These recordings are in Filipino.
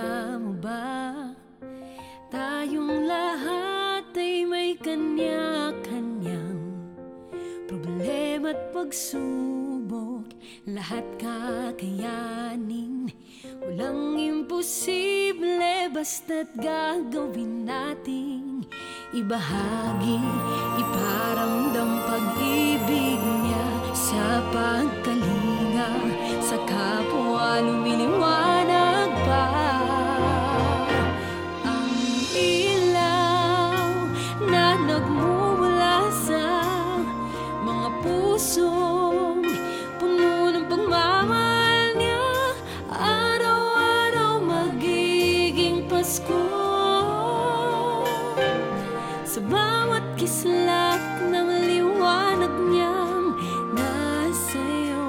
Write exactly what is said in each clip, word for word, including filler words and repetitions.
Alam mo ba, tayong lahat ay may kanya-kanyang problema at pagsubok. Lahat kakayanin, walang imposible, basta't gagawin nating ibahagi, iparamdam pag-ibig niya sa pagkalinga, sa kapwa lumiliwanag pa ang ilaw na nagmumula sa mga pusong puno ng pagmamahal niya. Araw-araw magiging Pasko sa bawat kislap ng liwanag niyang nasa'yo.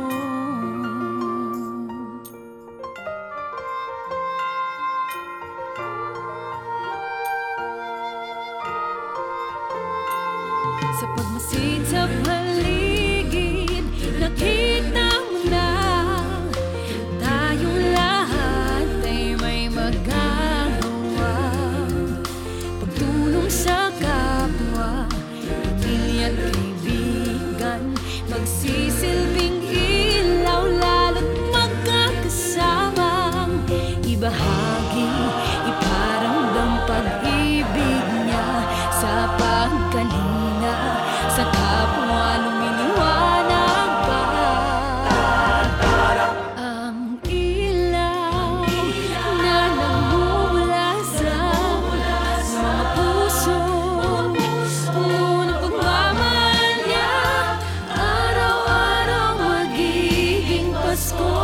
Sa pagmasid sa paligid, nakita mo na tayong lahat ay may magagawa. Pagtulong sa kapwa, pamilya at kaibigan, magsisilbing ilaw, lalo't magkakasamang ibahagi, iparamdam pag-ibig niya sa pagkalinga, sa kapwa lumiliwanag pa ang ilaw na nagmumula sa mga puso, puno ng pagmamahal niya. Araw-araw magiging Pasko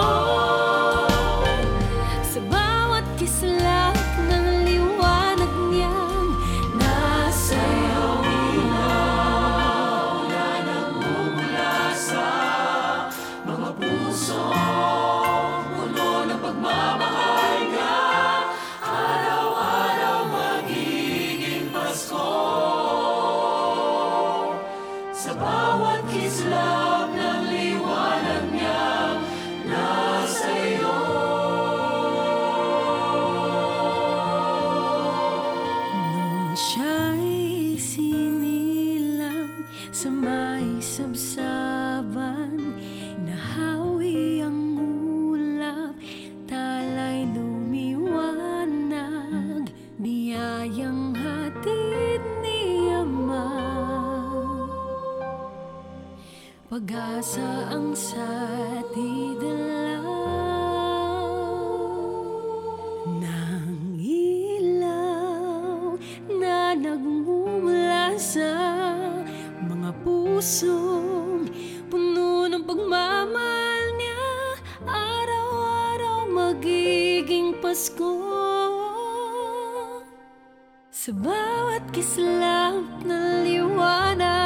sa bawat kislap ng liwanag niyang nasa'yo. Sa bawat kislap ng liwanag niya nasa'yo. Nung siya'y sinilang sa may sabsaban, nahawi ang ulap, talay lumiwanag, biyayang hatid ni Ama. Pag-asa ang satidala ng ilaw na nagmumula sa mga pusong puno ng pagmamahal niya. Araw-araw magiging Pasko sa bawat kislap ng liwanag